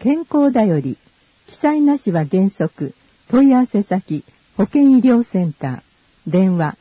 健康だより、記載なしは原則、問い合わせ先、保健医療センター、電話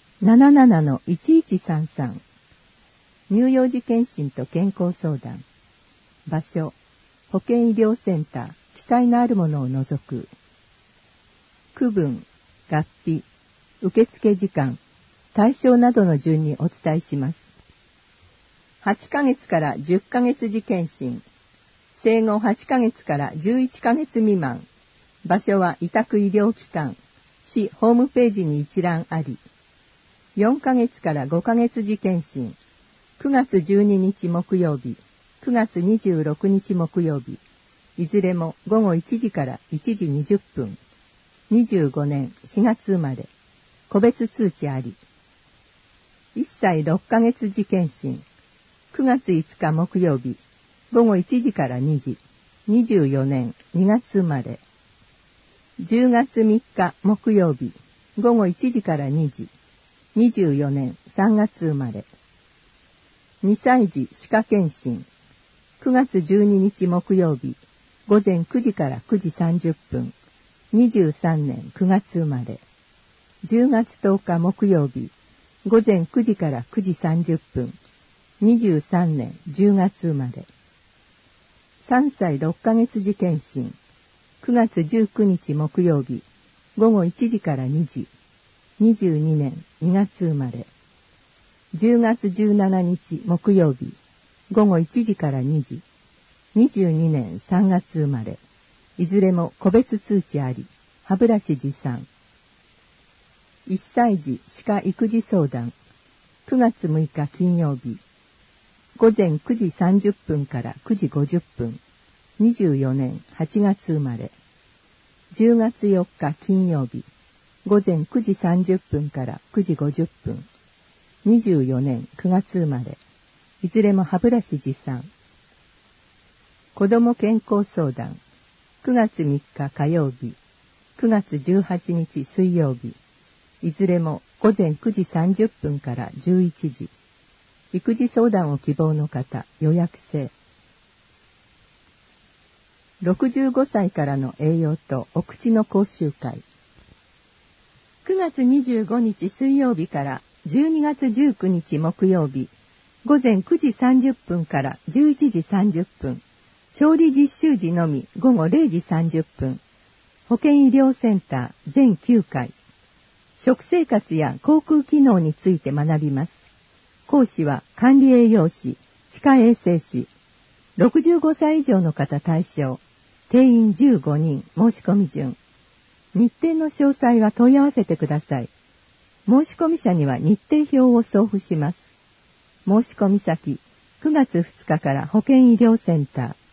77-1133。乳幼児検診と健康相談。場所、保健医療センター、記載のあるものを除く。区分、学費、受付時間、対象などの順にお伝えします。8ヶ月から10ヶ月時検診。生後8ヶ月から11ヶ月未満。場所は委託医療機関。市ホームページに一覧あり。4ヶ月から5ヶ月時検診。9月12日木曜日、9月26日木曜日。いずれも午後1時から1時20分。25年4月生まれ。個別通知あり。1歳6ヶ月時検診。9月5日木曜日。午後1時から2時、24年2月生まれ。10月3日木曜日、午後1時から2時、24年3月生まれ。2歳児歯科検診。9月12日木曜日、午前9時から9時30分、23年9月生まれ。10月10日木曜日、午前9時から9時30分、23年10月生まれ。3歳6ヶ月時検診。9月19日木曜日、午後1時から2時、22年2月生まれ。10月17日木曜日、午後1時から2時、22年3月生まれ。いずれも個別通知あり、歯ブラシ持参。1歳児歯科育児相談。9月6日金曜日。午前9時30分から9時50分、24年8月生まれ。10月4日金曜日、午前9時30分から9時50分、24年9月生まれ。いずれも歯ブラシ持参。子ども健康相談。9月3日火曜日、9月18日水曜日。いずれも午前9時30分から11時。育児相談を希望の方、予約制。65歳からの栄養とお口の講習会。9月25日水曜日から12月19日木曜日、午前9時30分から11時30分、調理実習時のみ午後0時30分、保健医療センター全9回、食生活や口腔機能について学びます。講師は管理栄養士、歯科衛生士、65歳以上の方対象、定員15人、申し込み順。日程の詳細は問い合わせてください。申し込み者には日程表を送付します。申し込み先、9月2日から保健医療センター。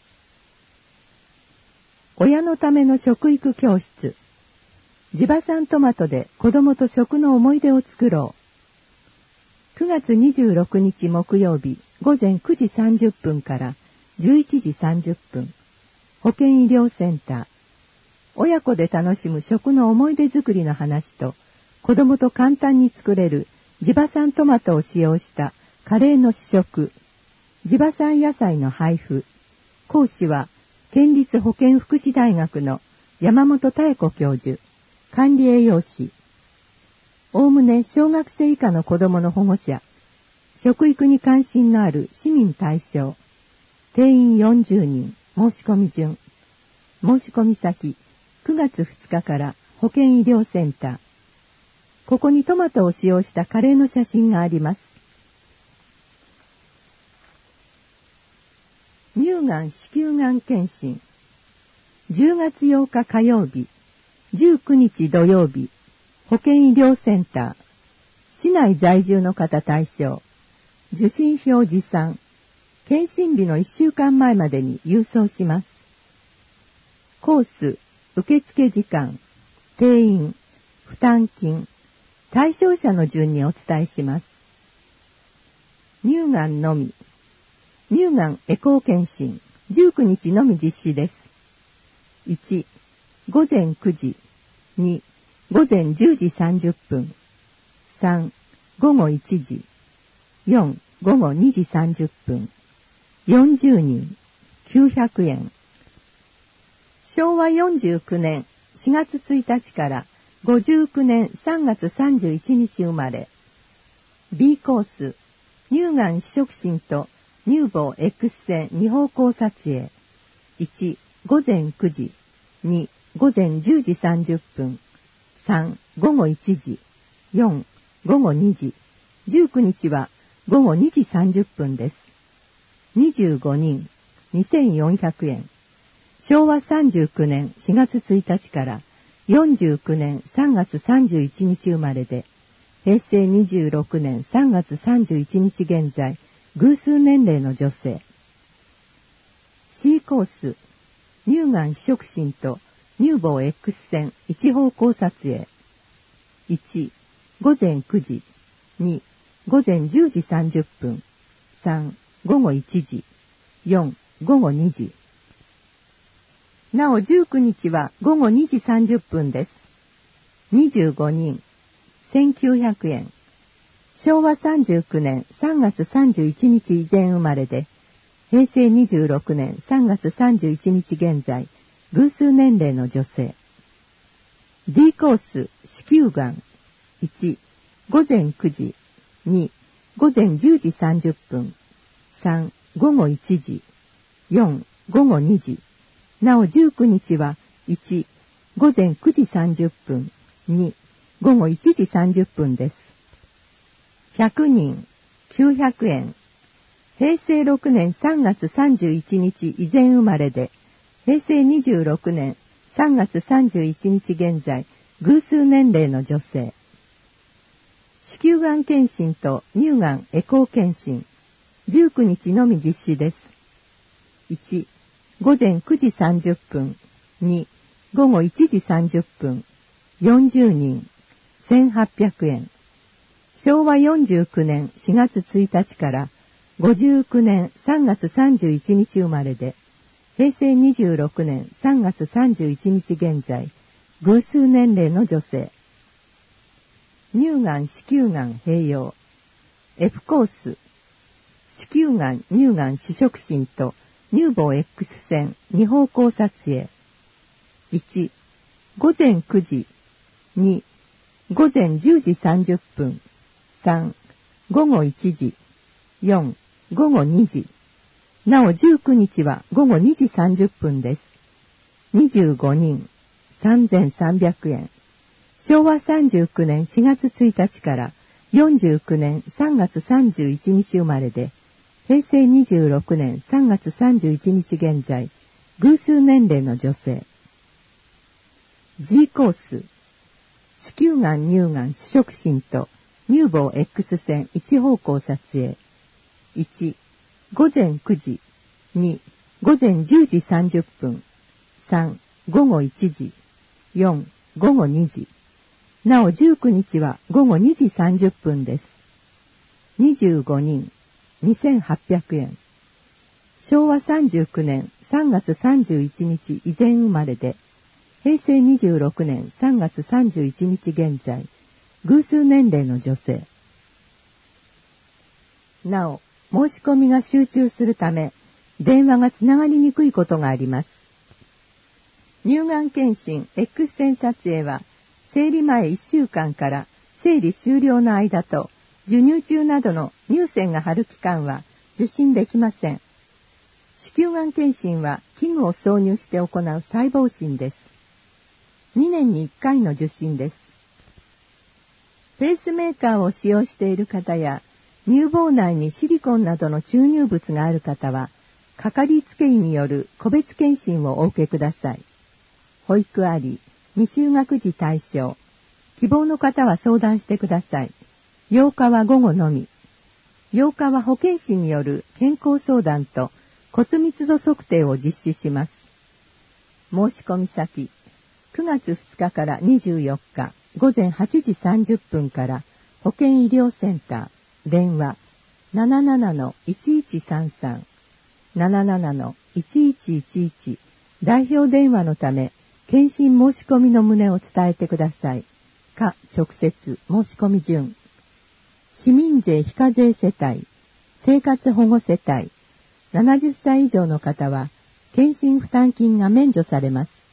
親のための食育教室。地場産トマトで子供と食の思い出を作ろう。9月26日木曜日午前9時30分から11時30分、保健医療センター。親子で楽しむ食の思い出作りの話と、子供と簡単に作れる地場産トマトを使用したカレーの試食、地場産野菜の配布。講師は県立保健福祉大学の山本妙子教授、管理栄養士。おおむね小学生以下の子供の保護者、食育に関心のある市民対象、定員40人、申し込み順。申し込み先、9月2日から保健医療センター。ここにトマトを使用したカレーの写真があります。乳がん子宮がん検診。10月8日火曜日、19日土曜日、保健医療センター。市内在住の方対象。受診票持参。検診日の1週間前までに郵送します。コース、受付時間、定員、負担金、対象者の順にお伝えします。乳がんのみ。乳がんエコー検診、19日のみ実施です。1、午前9時。2、午前10時30分。3、午後1時。4、午後2時30分。40人、900円。 昭和49年4月1日から59年3月31日生まれ。B コース、乳がん試食診と乳房 X 線2方向撮影。1、午前9時。2、午前10時30分。3、午後1時。4、午後2時。19日は午後2時30分です。25人、2400円。昭和39年4月1日から49年3月31日生まれで、平成26年3月31日現在、偶数年齢の女性。C コース、乳がん試食診と乳房 X 線一方向撮影。1、午前9時。2、午前10時30分。3、午後1時。4、午後2時。なお19日は午後2時30分です。25人、1900円。昭和39年3月31日以前生まれで、平成26年3月31日現在、偶数年齢の女性。D コース、子宮がん。1、午前9時。2、午前10時30分。3、午後1時。4、午後2時。なお19日は1、午前9時30分。2、午後1時30分です。100人、900円。平成6年3月31日以前生まれで、平成26年3月31日現在、偶数年齢の女性。子宮がん検診と乳がんエコー検診、19日のみ実施です。1、午前9時30分。2、午後1時30分。40人、1800円。昭和49年4月1日から59年3月31日生まれで、平成26年3月31日現在、偶数年齢の女性。乳がん子宮がん併用。F コース。子宮がん乳がん試食診と乳房 X 線2方向撮影。1、午前9時。2、午前10時30分。3、午後1時。4、午後2時。なお19日は午後2時30分です。25人、3300円。昭和39年4月1日から49年3月31日生まれで、平成26年3月31日現在、偶数年齢の女性。G コース、子宮がん乳がん試食診と乳房 X 線一方向撮影。1、午前9時。2、午前10時30分。3、午後1時。4、午後2時。なお19日は午後2時30分です。25人、2800円。昭和39年3月31日以前生まれで、平成26年3月31日現在、偶数年齢の女性。なお、申し込みが集中するため、電話がつながりにくいことがあります。乳がん検診 X 線撮影は、生理前1週間から生理終了の間と、授乳中などの乳腺が張る期間は受診できません。子宮がん検診は器具を挿入して行う細胞診です。2年に1回の受診です。ペースメーカーを使用している方や、乳房内にシリコンなどの注入物がある方は、かかりつけ医による個別検診をお受けください。保育あり、未就学児対象。希望の方は相談してください。8日は午後のみ。8日は保健師による健康相談と骨密度測定を実施します。申し込み先、9月2日から24日午前8時30分から保健医療センター、電話 77-1133 77-1111 代表電話のため、検診申し込みの旨を伝えてください。か、直接申し込み順。市民税非課税世帯、生活保護世帯、70歳以上の方は、検診負担金が免除されます。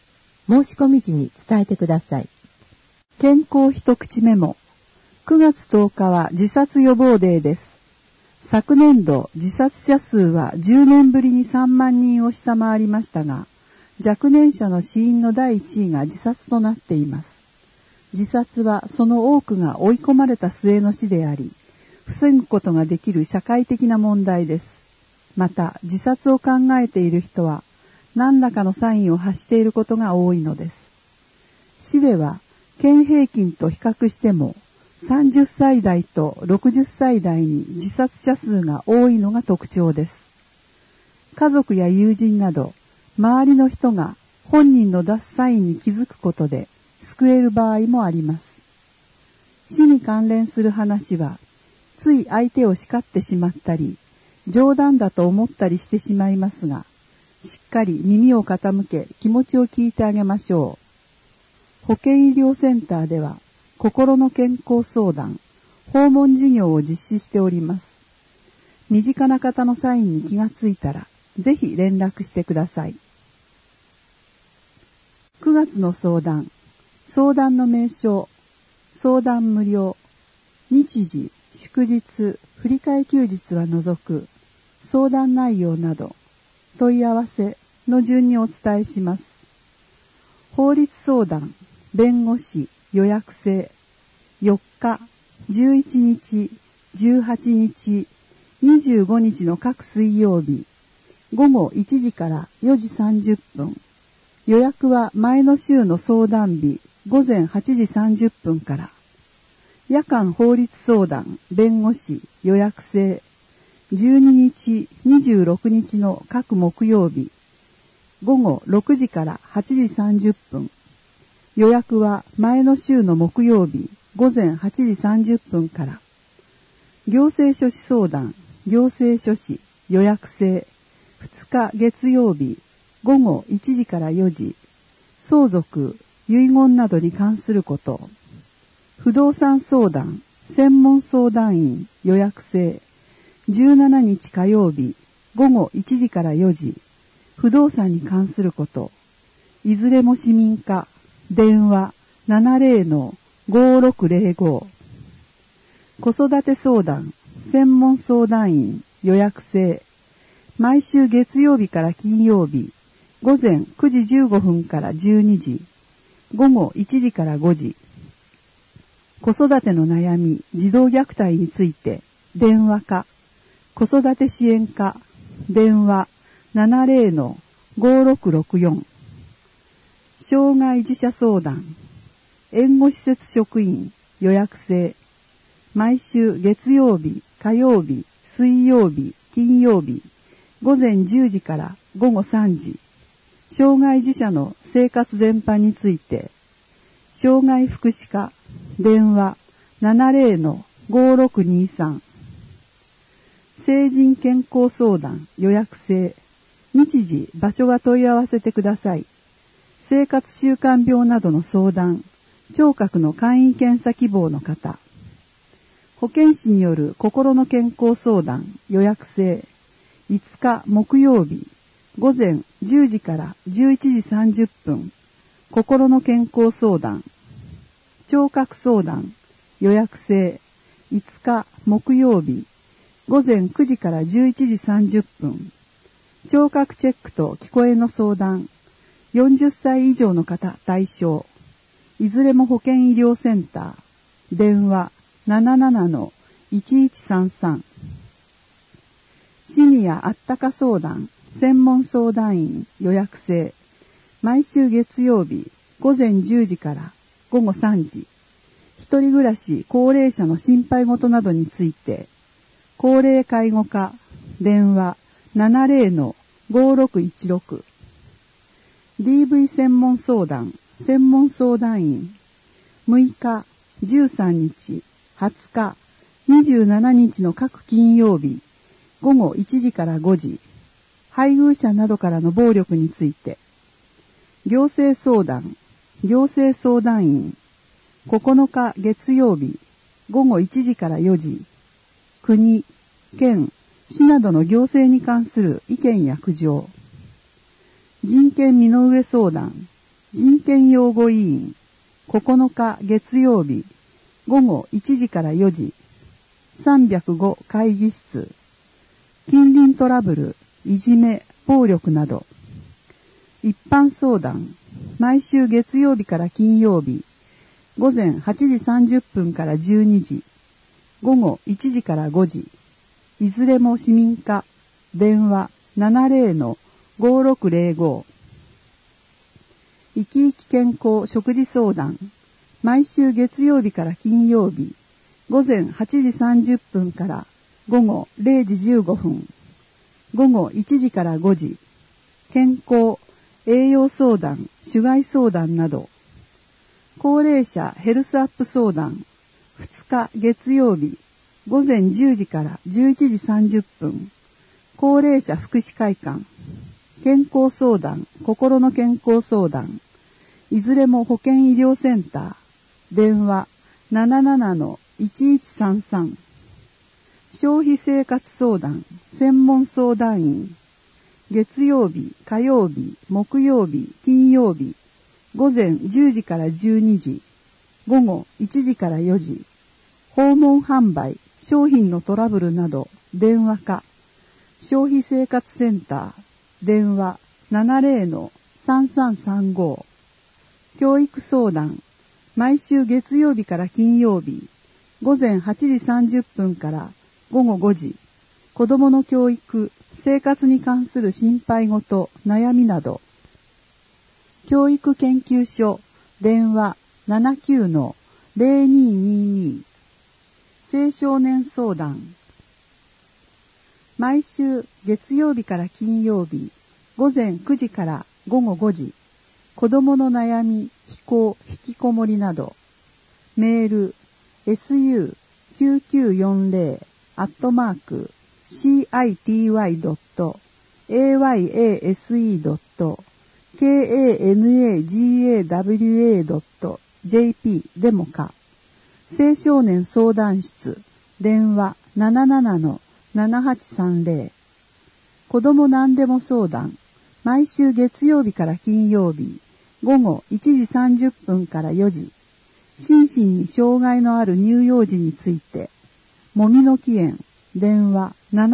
申し込み時に伝えてください。 健康一口メモ。9月10日は自殺予防デーです。昨年度自殺者数は10年ぶりに3万人を下回りましたが、若年者の死因の第1位が自殺となっています。自殺はその多くが追い込まれた末の死であり、防ぐことができる社会的な問題です。また、自殺を考えている人は、何らかのサインを発していることが多いのです。市では、県平均と比較しても、30歳代と60歳代に自殺者数が多いのが特徴です。家族や友人など、周りの人が本人の出すサインに気づくことで救える場合もあります。死に関連する話は、つい相手を叱ってしまったり、冗談だと思ったりしてしまいますが、しっかり耳を傾け気持ちを聞いてあげましょう。保健医療センターでは、心の健康相談、訪問事業を実施しております。身近な方のサインに気がついたら、ぜひ連絡してください。9月の相談の名称、相談無料、日時、祝日、振り替え休日は除く、相談内容など、問い合わせの順にお伝えします。法律相談、弁護士、予約制、4日、11日、18日、25日の各水曜日、午後1時から4時30分、予約は前の週の相談日、午前8時30分から、夜間法律相談、弁護士、予約制、12日、26日の各木曜日、午後6時から8時30分、予約は前の週の木曜日、午前8時30分から、行政書士相談、行政書士、予約制、2日月曜日、午後1時から4時、相続、遺言などに関すること、不動産相談、専門相談員、予約制、17日火曜日、午後1時から4時、不動産に関すること、いずれも市民課、電話 70-5605、子育て相談、専門相談員、予約制、毎週月曜日から金曜日、午前9時15分から12時、午後1時から5時、子育ての悩み、児童虐待について、電話課、子育て支援課、電話 70-5664、障害児者相談、援護施設職員、予約制、毎週月曜日、火曜日、水曜日、金曜日、午前10時から午後3時、障害児者の生活全般について、障害福祉課、電話 70-5623、成人健康相談、予約制、日時、場所は問い合わせてください。生活習慣病などの相談、聴覚の簡易検査希望の方、保健師による心の健康相談、予約制、5日木曜日、午前10時から11時30分、心の健康相談、聴覚相談、予約制、5日木曜日、午前9時から11時30分、聴覚チェックと聞こえの相談、40歳以上の方対象、いずれも保健医療センター、電話 77-1133、シニアあったか相談、専門相談員、予約制、毎週月曜日、午前10時から午後3時、一人暮らし高齢者の心配事などについて、高齢介護課、電話 70-5616、DV 専門相談、専門相談員、6日、13日、20日、27日の各金曜日、午後1時から5時、配偶者などからの暴力について、行政相談、行政相談員、9日月曜日、午後1時から4時、国、県、市などの行政に関する意見や苦情、人権身の上相談、 人権擁護委員9日月曜日午後1時から4時、305会議室、近隣トラブル、いじめ、暴力など。一般相談、毎週月曜日から金曜日、午前8時30分から12時、午後1時から5時、いずれも市民課、電話 70-5605。生き生き健康食事相談、毎週月曜日から金曜日、午前8時30分から午後0時15分、午後1時から5時、健康、栄養相談、種害相談など。高齢者ヘルスアップ相談、2日月曜日、午前10時から11時30分、高齢者福祉会館、健康相談、心の健康相談、いずれも保健医療センター、電話 77-1133、消費生活相談、専門相談員、月曜日、火曜日、木曜日、金曜日、午前10時から12時、午後1時から4時、訪問販売、商品のトラブルなど、電話か、消費生活センター、電話 70-3335、教育相談、毎週月曜日から金曜日、午前8時30分から午後5時、子どもの教育、生活に関する心配事、悩みなど。教育研究所、電話 79-0222。青少年相談。毎週月曜日から金曜日、午前9時から午後5時、子どもの悩み、非行、引きこもりなど。メール、city-city.ayase.kanagawa.jp でもか。青少年相談室、電話 77-7830。子ども何でも相談、毎週月曜日から金曜日、午後1時30分から4時、心身に障害のある乳幼児について、もみの木園、電話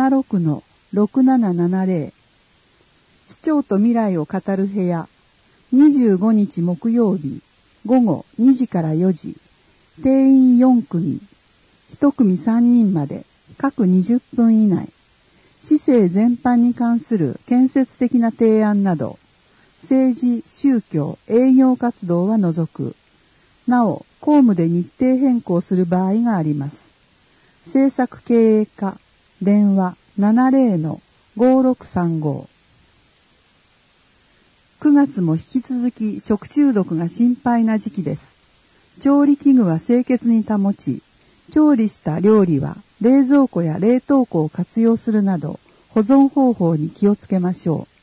76-6770。市長と未来を語る部屋、25日木曜日、午後2時から4時、定員4組、1組3人まで、各20分以内、市政全般に関する建設的な提案など、政治、宗教、営業活動は除く。なお、公務で日程変更する場合があります。政策経営課、電話 70-5635。9月も引き続き食中毒が心配な時期です。調理器具は清潔に保ち、調理した料理は冷蔵庫や冷凍庫を活用するなど、保存方法に気をつけましょう。